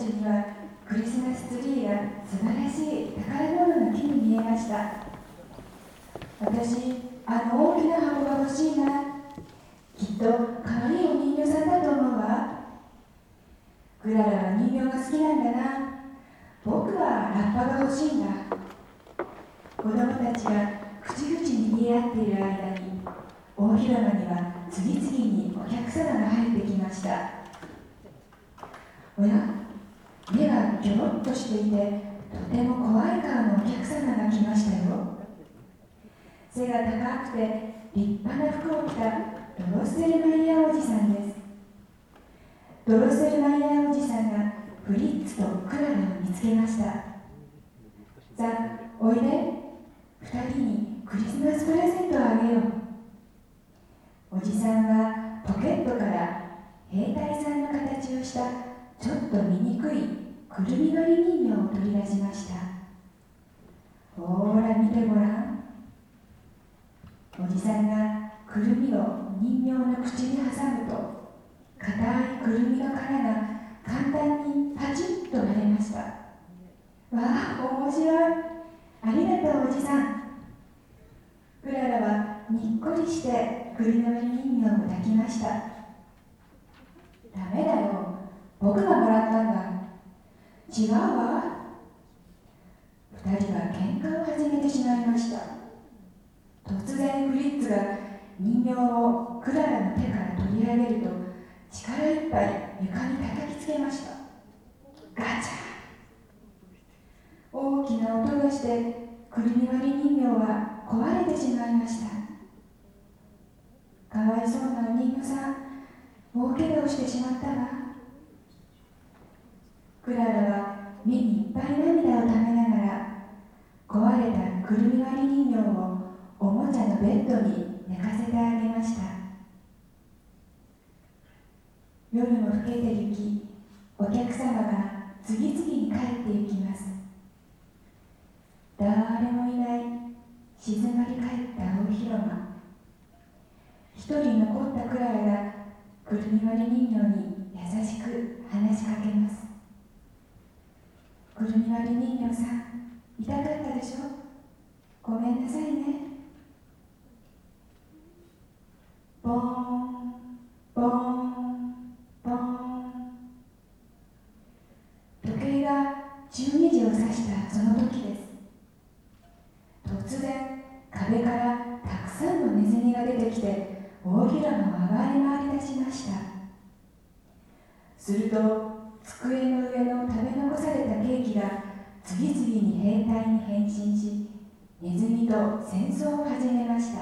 ちにはクリスマスツリーが素晴らしい宝物の木に見えました。私、あの大きな箱が欲しいな。きっと可愛いお人形さんだと思うわ。クララは人形が好きなんだな。僕はラッパが欲しいんだ。子供たちが口々に言い合っている間に、大広間には次々にお客様が入ってきました。おや、目がギョロッとしていて、とても怖い顔のお客様が来ましたよ。背が高くて立派な服を着たドロッセルマイヤーおじさんです。ドロッセルマイヤーおじさんがフリッツとクララを見つけました。さあ、おいで。2人にクリスマスプレゼントをあげよう。おじさんはポケットから兵隊さんの形をしたちょっと醜いくるみ割り人形を取り出しました。ほーら見てごらん。おじさんがくるみを人形の口に挟むと、硬いくるみの殻が簡単にパチッと割れました。わあ、面白い。ありがとうおじさん。クララはにっこりしてくるみ割り人形を抱きました。ダメだよ。僕がもらったんだ。違うわ。2人は喧嘩を始めてしまいました。突然フリッツが人形をクララの手から取り上げると、力いっぱい床に叩きつけました。ガチャ。大きな音がしてくるみ割り人形は壊れてしまいました。かわいそうなお人形さん、大怪我をしてしまったわ。クララは目にいっぱい涙をためながら、壊れたくるみ割り人形をおもちゃのベッドに寝かせてあげました。夜も更けてゆき、お客様が次々に帰ってゆきます。誰もいない静まり返った大広間。一人残ったクララがくるみ割り人形に優しく話しかけます。くるみ割り人形さん、痛かったでしょ？ごめんなさいね。ボーン、ボーン、ボーン。時計が12時を指したその時です。突然、壁からたくさんのネズミが出てきて、大広間を暴れ回り出しました。すると、机の上の食べ残されたケーキが次々に兵隊に変身し、ネズミと戦争を始めました。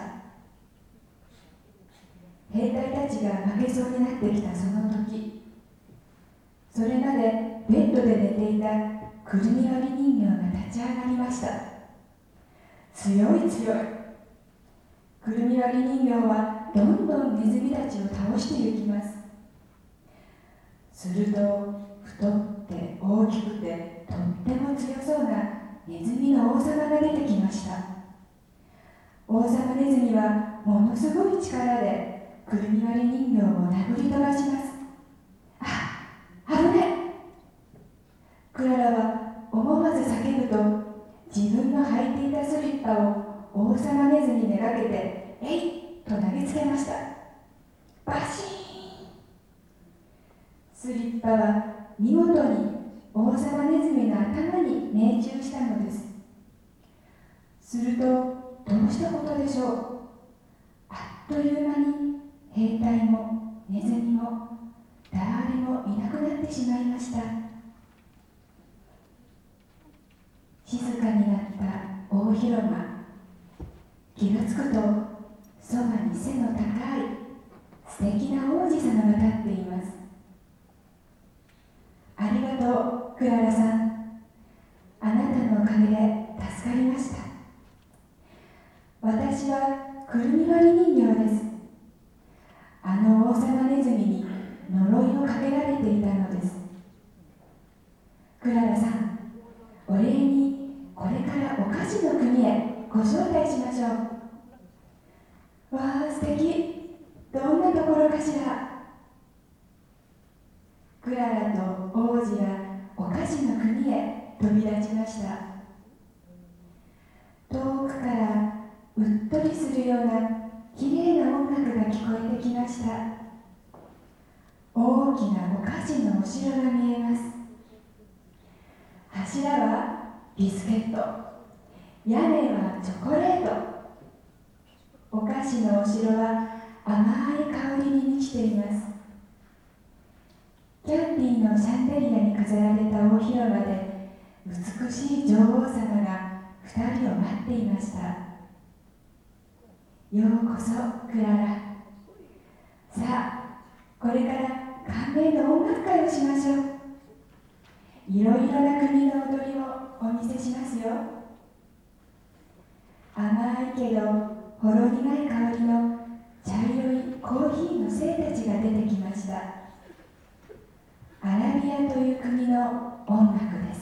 兵隊たちが負けそうになってきたその時、それまでベッドで寝ていたくるみ割り人形が立ち上がりました。強い強い。くるみ割り人形はどんどんネズミたちを倒していきます。すると、太って大きくてとっても強そうなネズミの王様が出てきました。王様ネズミはものすごい力でくるみ割り人形を殴り飛ばします。あ、危ない。クララは思わず叫ぶと、自分の履いていたスリッパを王様ネズミめがけて、えいと投げつけました。バシーン。スリッパは見事に王様ネズミの頭に命中したのです。すると、どうしたことでしょう。あっという間に兵隊もネズミも誰もいなくなってしまいました。静かになった大広間。気がつくと、そばに背の高い素敵な王子様が立っています。ありがとう、クララさん。あなたのおかげで助かりました。私はくるみ割り人形です。あの王様ネズミに呪いをかけられていたのです。クララさん、お礼にこれからお菓子の国へご招待しましょう。わあ、素敵。どんなところかしら。クララと王子は菓子の国へ飛び立ちました。遠くからうっとりするようなきれいな音楽が聞こえてきました。大きなお菓子のお城が見えます。柱はビスケット、屋根はチョコレート。お菓子のお城は甘い香りに満ちています。キャンディーのシャンデリアに飾られた大広間で美しい女王様が2人を待っていました。ようこそクララ。さあ、これから歓迎の音楽会をしましょう。いろいろな国の踊りをお見せしますよ。甘いけどほろ苦い香りの茶色いコーヒーの精たちが出てきました。アラビアという国の音楽です。